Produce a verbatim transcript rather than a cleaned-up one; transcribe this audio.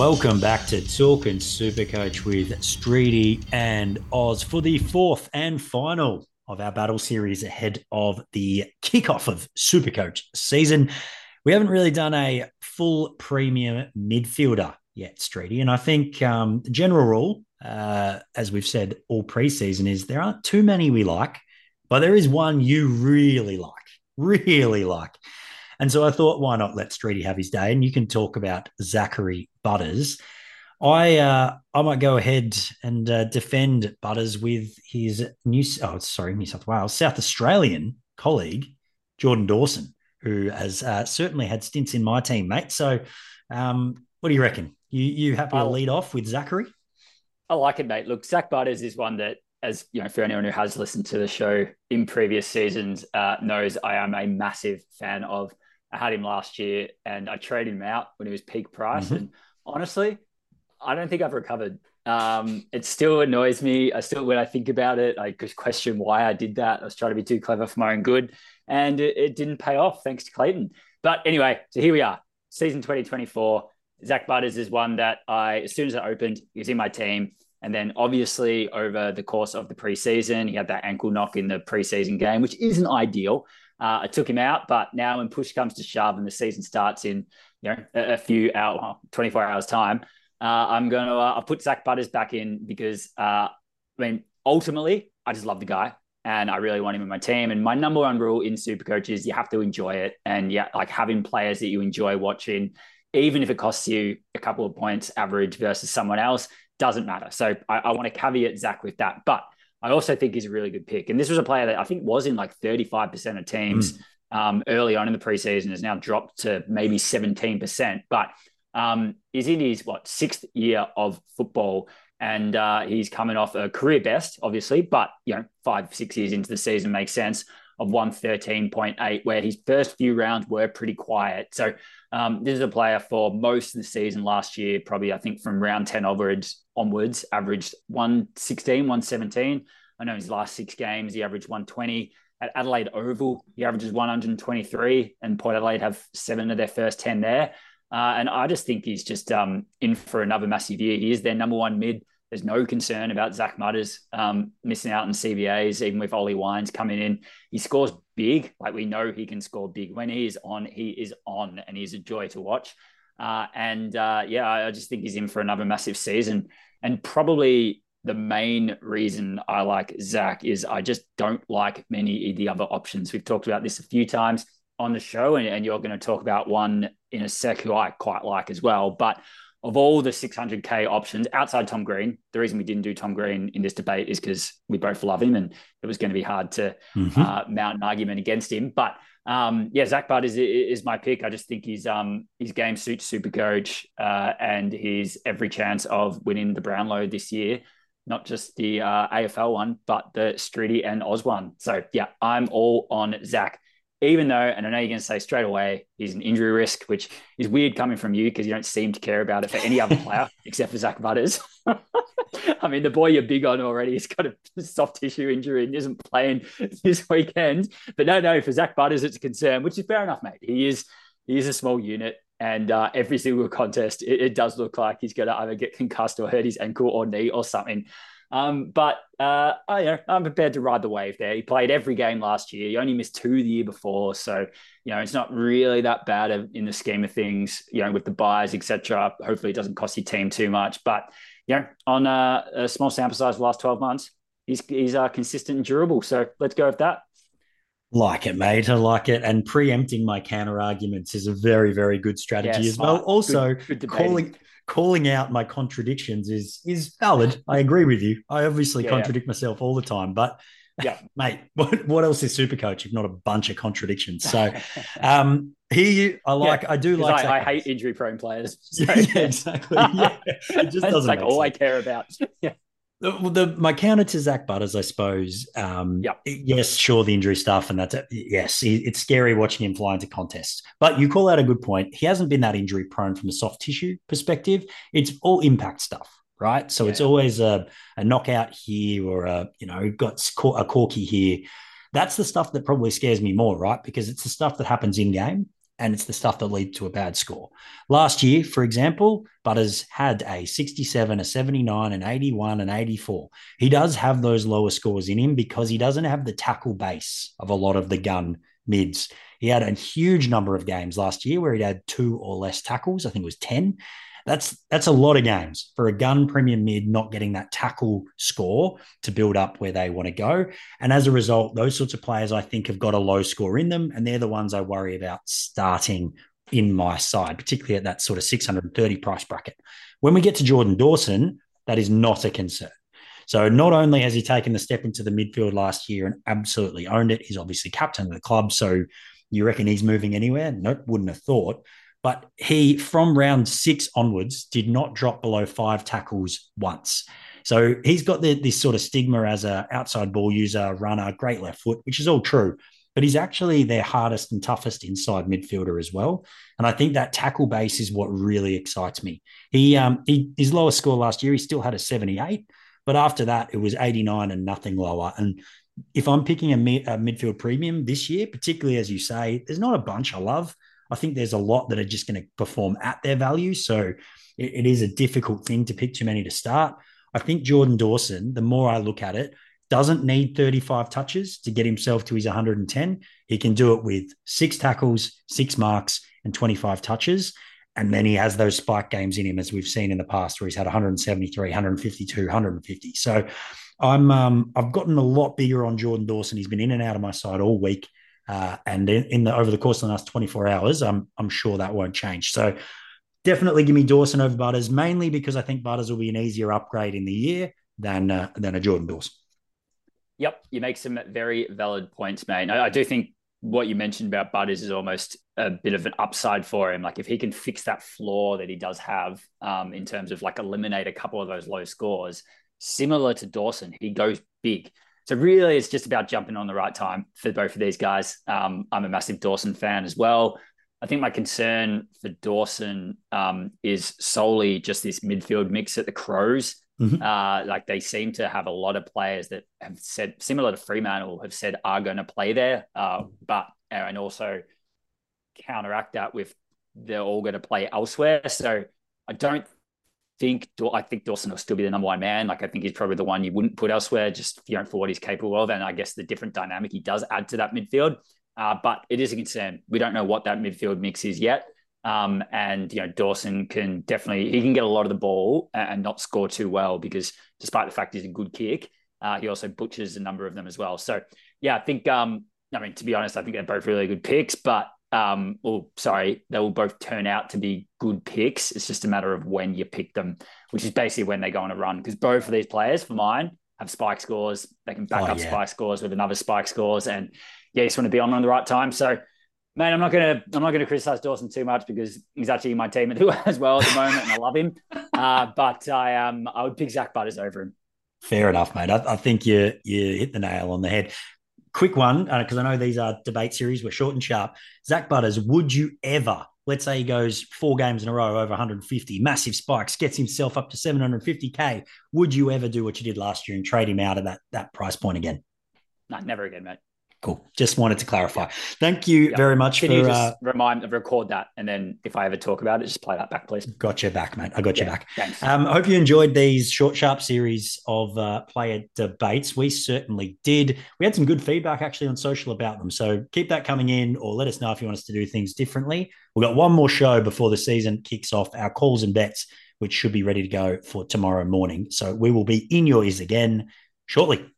Welcome back to Talking Supercoach with Streety and Oz for the fourth and final of our battle series ahead of the kickoff of Supercoach season. We haven't really done a full premium midfielder yet, Streety, and I think um, the general rule, uh, as we've said all preseason, is there aren't too many we like, but there is one you really like, really like. And so I thought, why not let Streety have his day? And you can talk about Zachary Butters. I uh, I might go ahead and uh, defend Butters with his New oh sorry New South Wales South Australian colleague Jordan Dawson, who has uh, certainly had stints in my team, mate. So, um, what do you reckon? You you happy to lead off with Zachary? I like it, mate. Look, Zach Butters is one that, as you know, for anyone who has listened to the show in previous seasons, uh, knows I am a massive fan of. I had him last year and I traded him out when he was peak price. Mm-hmm. And honestly, I don't think I've recovered. Um, it still annoys me. I still, when I think about it, I just question why I did that. I was trying to be too clever for my own good and it, it didn't pay off thanks to Clayton. But anyway, so here we are, season twenty twenty-four. Zach Butters is one that I, as soon as it opened, he was in my team. And then obviously over the course of the preseason, he had that ankle knock in the preseason game, which isn't ideal. Uh, I took him out, but now when push comes to shove and the season starts in you know a, a few hours, twenty-four hours time, uh, I'm going to uh, I'll put Zach Butters back in because uh, I mean ultimately I just love the guy and I really want him in my team. And my number one rule in Supercoach is you have to enjoy it, and yeah, like having players that you enjoy watching, even if it costs you a couple of points average versus someone else, doesn't matter. So I, I want to caveat Zach with that, but I also think he's a really good pick. And this was a player that I think was in like thirty-five percent of teams mm. um, early on in the preseason, has now dropped to maybe seventeen percent, but um, is in his, what, sixth year of football. And uh, he's coming off a career best, obviously, but, you know, five, six years into the season makes sense, of one thirteen point eight, where his first few rounds were pretty quiet. So um, this is a player for most of the season last year, probably, I think from round ten onwards, onwards averaged one sixteen, one seventeen. I know his last six games, he averaged one twenty. At Adelaide Oval, he averages one twenty-three, and Port Adelaide have seven of their first ten there. Uh, and I just think he's just um, in for another massive year. He is their number one mid. There's no concern about Zach Butters um, missing out in C B As, even with Ollie Wines coming in. He scores big. Like, we know he can score big. When he is on, he is on, and he's a joy to watch. Uh, and uh, yeah, I just think he's in for another massive season. And probably the main reason I like Zach is I just don't like many of the other options. We've talked about this a few times on the show, and, and you're going to talk about one in a sec who I quite like as well. But of all the six hundred K options outside Tom Green, the reason we didn't do Tom Green in this debate is because we both love him and it was going to be hard to mm-hmm. uh, mount an argument against him. But um, yeah, Zach Butters is, is my pick. I just think his um, his game suits Supercoach uh, and he's every chance of winning the Brownlow this year, not just the uh, A F L one, but the Streety and Oz one. So yeah, I'm all on Zach. Even though, and I know you're going to say straight away, he's an injury risk, which is weird coming from you because you don't seem to care about it for any other player except for Zach Butters. I mean, the boy you're big on already has got a soft tissue injury and isn't playing this weekend. But no, no, for Zach Butters, it's a concern, which is fair enough, mate. He is he is a small unit, and uh, every single contest, it, it does look like he's going to either get concussed or hurt his ankle or knee or something. Um, but uh, I, you know, I'm prepared to ride the wave there. He played every game last year. He only missed two the year before. So, you know, it's not really that bad in the scheme of things, you know, with the buys, et cetera. Hopefully it doesn't cost your team too much. But, you know, on a, a small sample size of the last twelve months, he's, he's uh, consistent and durable. So let's go with that. Like it, mate. I like it. And preempting my counter arguments is a very, very good strategy yeah, as well. Also, good, good calling calling out my contradictions is is valid. I agree with you. I obviously yeah, contradict yeah. myself all the time, but yeah, mate, what, what else is Supercoach if not a bunch of contradictions? So um here I like yeah, I do like I, I hate injury prone players. So. yeah, exactly. Yeah. It just doesn't like all sense. I care about. Yeah. The, the, my counter to Zach Butters, I suppose. Um, yep. Yes, sure, the injury stuff, and that's yes, he, it's scary watching him fly into contests. But you call out a good point. He hasn't been that injury prone from a soft tissue perspective. It's all impact stuff, right? So yeah. It's always a, a knockout here or a you know got a corky here. That's the stuff that probably scares me more, right? Because it's the stuff that happens in game. and it's the stuff that leads to a bad score. Last year, for example, Butters had a sixty-seven, a seventy-nine, an eighty-one, an eighty-four. He does have those lower scores in him because he doesn't have the tackle base of a lot of the gun mids. He had a huge number of games last year where he had two or less tackles. I think it was ten. That's that's a lot of games for a gun premium mid not getting that tackle score to build up where they want to go. And as a result, those sorts of players I think have got a low score in them, and they're the ones I worry about starting in my side, particularly at that sort of six hundred thirty price bracket. When we get to Jordan Dawson, that is not a concern. So not only has he taken the step into the midfield last year and absolutely owned it, he's obviously captain of the club. So you reckon he's moving anywhere? Nope, wouldn't have thought. But he, from round six onwards, did not drop below five tackles once. So he's got the, this sort of stigma as an outside ball user, runner, great left foot, which is all true. But he's actually their hardest and toughest inside midfielder as well. And I think that tackle base is what really excites me. He, um, he his lowest score last year, he still had a seventy-eight. But after that, it was eighty-nine and nothing lower. And if I'm picking a, mid, a midfield premium this year, particularly as you say, there's not a bunch I love. I think there's a lot that are just going to perform at their value. So it, it is a difficult thing to pick too many to start. I think Jordan Dawson, the more I look at it, doesn't need thirty-five touches to get himself to his one hundred ten. He can do it with six tackles, six marks, and twenty-five touches. And then he has those spike games in him, as we've seen in the past, where he's had one seventy-three, one fifty-two, one fifty. So I'm, um, I've gotten a lot bigger on Jordan Dawson. He's been in and out of my side all week. Uh, and in, in the over the course of the last twenty-four hours, I'm I'm sure that won't change. So definitely give me Dawson over Butters, mainly because I think Butters will be an easier upgrade in the year than uh, than a Jordan Dawson. Yep, you make some very valid points, mate. I, I do think what you mentioned about Butters is almost a bit of an upside for him. Like if he can fix that flaw that he does have um, in terms of like eliminate a couple of those low scores, similar to Dawson, he goes big. So really, it's just about jumping on the right time for both of these guys. Um, I'm a massive Dawson fan as well. I think my concern for Dawson um, is solely just this midfield mix at the Crows. Mm-hmm. Uh, like they seem to have a lot of players that have said, similar to Fremantle, have said are going to play there, uh, but and also counteract that with they're all going to play elsewhere. So I don't think I think Dawson will still be the number one man. Like I think he's probably the one you wouldn't put elsewhere, just you know for what he's capable of, and I guess the different dynamic he does add to that midfield. Uh, but it is a concern. We don't know what that midfield mix is yet. Um, and, you know, Dawson can definitely, he can get a lot of the ball and not score too well because despite the fact he's a good kick, uh, he also butchers a number of them as well. So, yeah, I think, um, I mean, to be honest, I think they're both really good picks, but, um, well, sorry, they will both turn out to be good picks. It's just a matter of when you pick them, which is basically when they go on a run because both of these players, for mine, have spike scores. They can back oh, up yeah. spike scores with another spike scores. And, yeah, you just want to be on on the right time. So, man, I'm not gonna I'm not gonna criticize Dawson too much because he's actually in my team as well at the moment, and I love him. Uh, but I um I would pick Zach Butters over him. Fair enough, mate. I, I think you you hit the nail on the head. Quick one, because uh, I know these are debate series. We're short and sharp. Zach Butters, would you ever? Let's say he goes four games in a row over one hundred fifty, massive spikes, gets himself up to seven hundred fifty K. Would you ever do what you did last year and trade him out of that that price point again? No, never again, mate. Cool. Just wanted to clarify. Thank you yeah. very much Can for you just uh, remind record that, and then if I ever talk about it, just play that back, please. Got your back, mate. I got yeah, your back. Thanks. Um, I hope you enjoyed these short, sharp series of uh, player debates. We certainly did. We had some good feedback actually on social about them, so keep that coming in, or let us know if you want us to do things differently. We've got one more show before the season kicks off. Our calls and bets, which should be ready to go for tomorrow morning. So we will be in your ears again shortly.